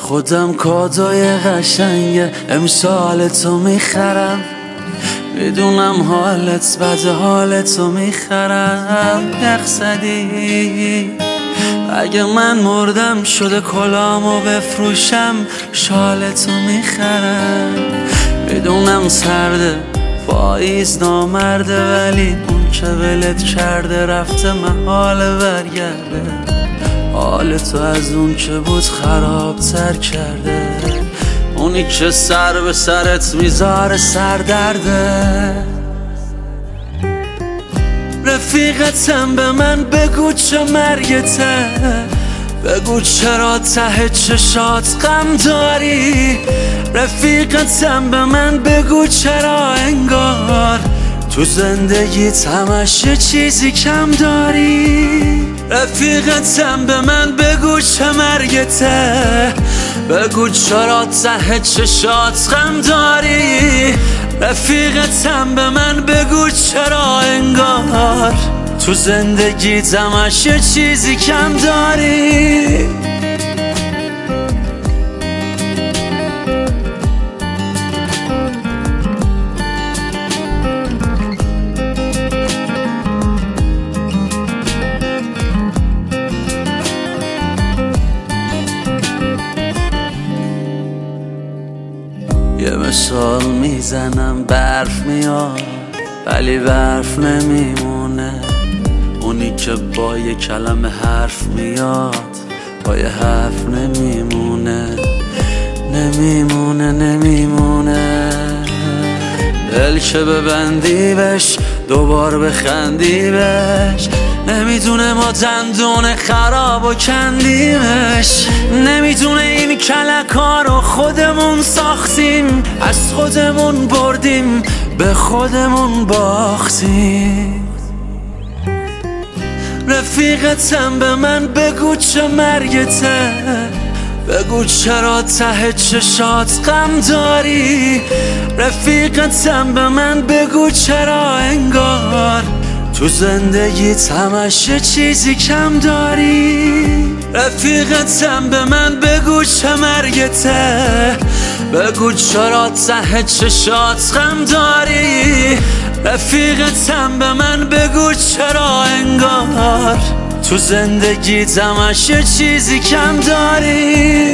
خودم کادوی قشنگ امسال تو میخرم، میدونم حالت بد، حالتو میخرم. یخزدی اگه من مردم شده کلامو بفروشم، شالتو میخرم. میدونم سرده پاییز نامرده، ولی اون که ولت کرده رفته محاله برگرده. حال تو از اون که بود خرابتر کرده، اونی که سر به سرت میذاره سردرده. رفیقتم به من بگو چه مرگته، بگو چرا ته چشات غم داری. رفیقتم به من بگو چرا انگار تو زندگیت همش یه چیزی کم داری. رفیقتم به من بگو چه مرگته، بگو چرا ته چشات غم داری. رفیقتم به من بگو چرا انگار تو زندگیت همش یه چیزی کم داری. یه مثال میزنم برف میاد ولی برف نمیمونه، اونی که با یه کلمه حرف میاد با یه حرف نمیمونه. نمیمونه دل که ببندی بهش دوبار بخندی بهش، نمیدونه ما دندون خراب و کندیمش. نمیدونه این کلکا رو خودمون ساختیم، از خودمون بردیم به خودمون باختیم. رفیقتم به من بگو چه مرگته، بگو چرا ته چشات غم داری. رفیقتم به من بگو چرا انگار تو زندگیت همش یه چیزی کم داری. رفیقتم به من بگو چه مرگته، بگو چرا ته چشات غم داری. رفیقتم به من بگو چرا انگار تو زندگیت همش یه چیزی کم داری.